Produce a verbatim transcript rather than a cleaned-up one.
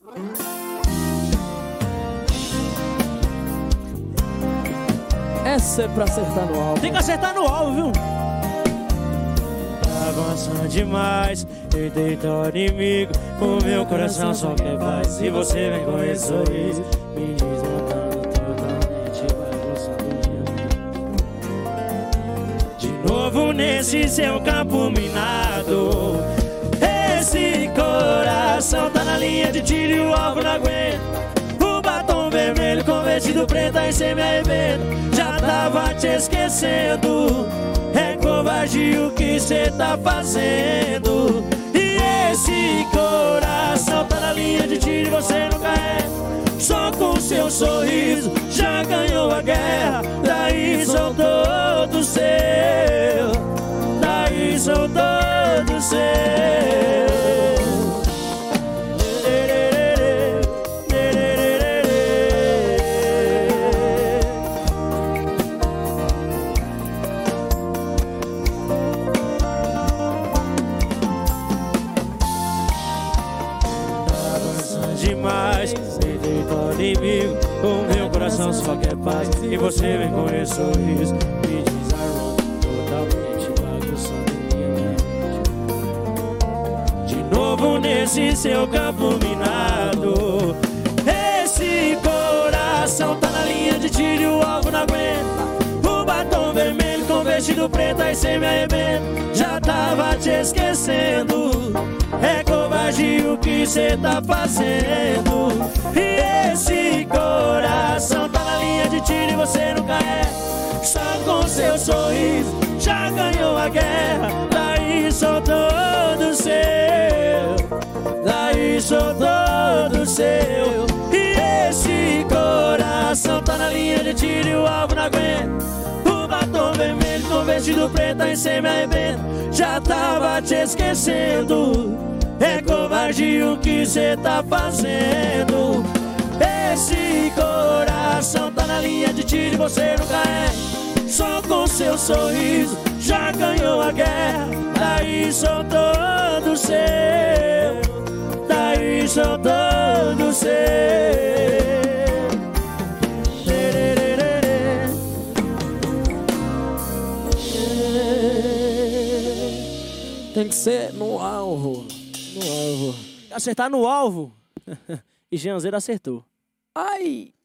Essa é pra acertar no alvo. Tem que acertar no alvo, viu? Tá avançando demais, e deitou inimigo. O meu coração só quer paz. E você vem com esse sorriso, me desmontando totalmente, bagunçando o dia. De novo nesse seu campo minado. Esse coração tá na linha de tiro e o alvo não aguenta. O batom vermelho com vestido preto, aí cê me arrebenta. Já tava te esquecendo. É covardia o que cê tá fazendo. E esse coração tá na linha de tiro e você nunca é. Só com seu sorriso já ganhou a guerra. Daí sou todo seu. Daí sou todo seu. Demais, me deitou inimigo. O meu coração só quer paz. E você vem com esse sorriso, me desarmando totalmente, bagunçando minha mente. De novo nesse seu campo minado. Esse coração tá na linha de tiro e o alvo não aguenta. O batom vermelho com vestido preto, aí cê me arrebenta. Já tava te esquecendo. É covardia o que cê tá fazendo. E esse coração tá na linha de tiro e você nunca é. Só com seu sorriso já ganhou a guerra. Daí sou todo seu. Daí sou todo seu. E esse coração tá na linha de tiro e o alvo não aguenta. O batom vermelho com vestido preto, aí cê me arrebenta. Já tava te esquecendo. É covardia o que cê tá fazendo. Esse coração tá na linha de tiro e você nunca é. Só com seu sorriso já ganhou a guerra. Daí sou todo seu. Daí sou todo seu. Tem que ser no alvo. No alvo. Acertar no alvo. E Jeanzeiro acertou. Ai!